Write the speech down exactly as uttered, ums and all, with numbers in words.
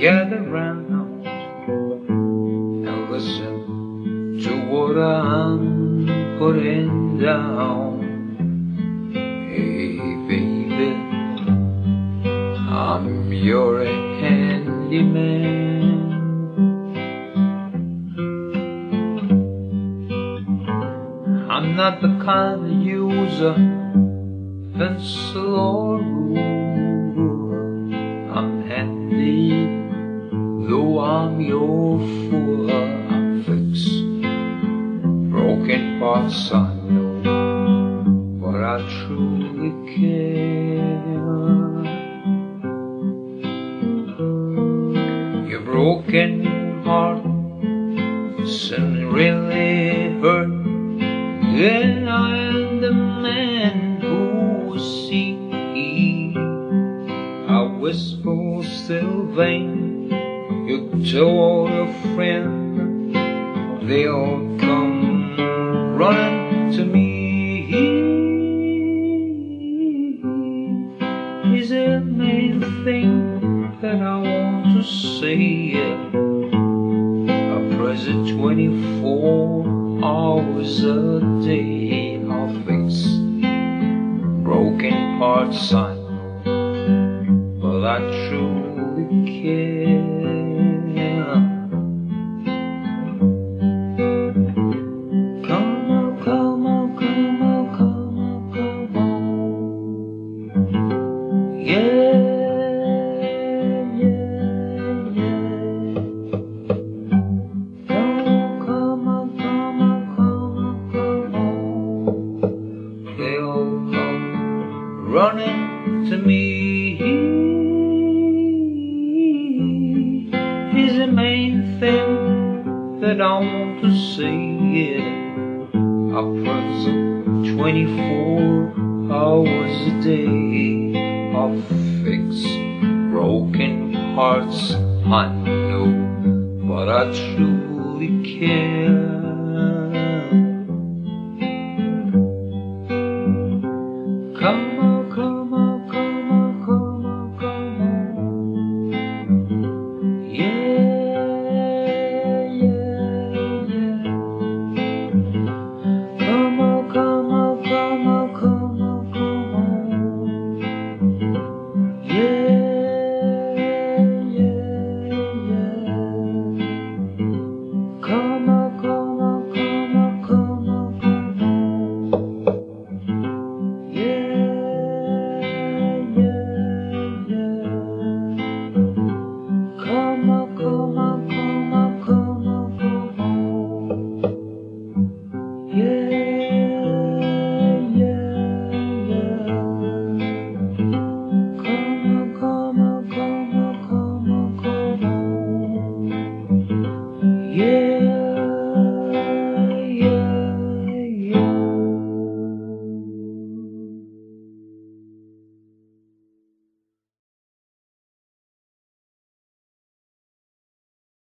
gather round and listen to what I'm putting down. Hey baby, I'm your handyman. I'm not the kind to use a pencil or ruler. I'm handy, though I'm your fool. I fix broken parts, I know, but I truly care. Your broken heart doesn't really hurt. Then I am the man who see. I whisper still vain. You told a friend, they all come running to me. Is the main thing that I want to say. I press it twenty-four hours a day. I'll fix broken parts, I know, but I truly care. Come on, come on, come on, come on, come on. Yeah, yeah, yeah. Come on, come on, come on, come on. They all come running to me. Is the main thing that I want to say. I press it twenty-four hours a day. I fix broken hearts, I know, but I truly care.